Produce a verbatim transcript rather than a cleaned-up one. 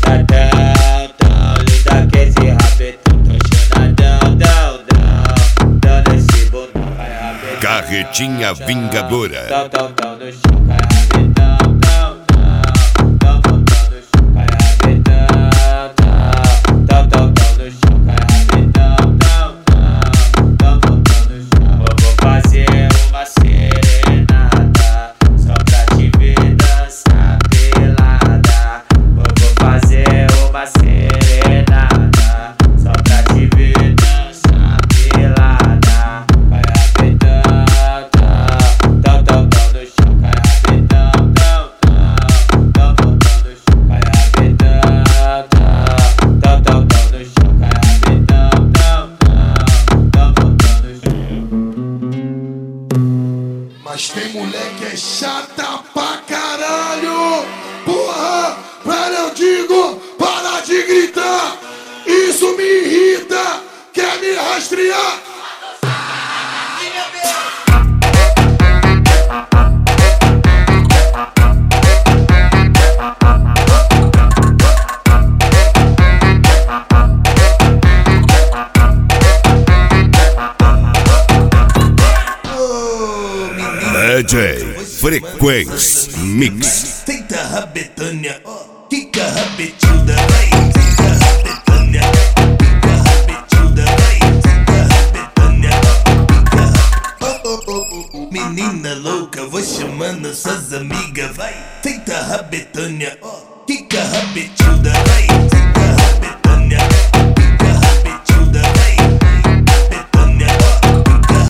Safadão, tão linda que esse rabetão. Tô chonadão, dão, dão, dando esse bundão. Vai rabetão. Carretinha Vingadora. Tão, tão, tão no chão, vai rabetão, tão, tão, tão, tão, tão no chão, vai rabetão, tão, tão, tão, tão no chão, vai rabetão, tão, tão, tão, tão, tão no chão. Eu vou fazer uma serenata só pra te ver dançar pelada. Eu vou fazer uma serenata só pra te ver dançar pelada. Vai rabetão, tão, tão, tão no chão, vai rabetão, tão, tão, tão, tão, tão no chão, vai rabetão, tão, tão, tão no chão, vai rabetão, tão, tão, tão, tão no chão. Mas tem mulher que é chata pra caralho. Porra, velho, eu digo, para de gritar. Isso me irrita, quer me rastrear. D J Frequência Mix. Senta a rabetânia, quica a rabetilda, vai. Senta a rabetânia, quica a rabetilda, vai. Senta a rabetânia, quica. Oh, oh, oh, oh. Menina louca, vou chamando suas amigas, vai. Senta a rabetânia, quica a rabetilda, vai.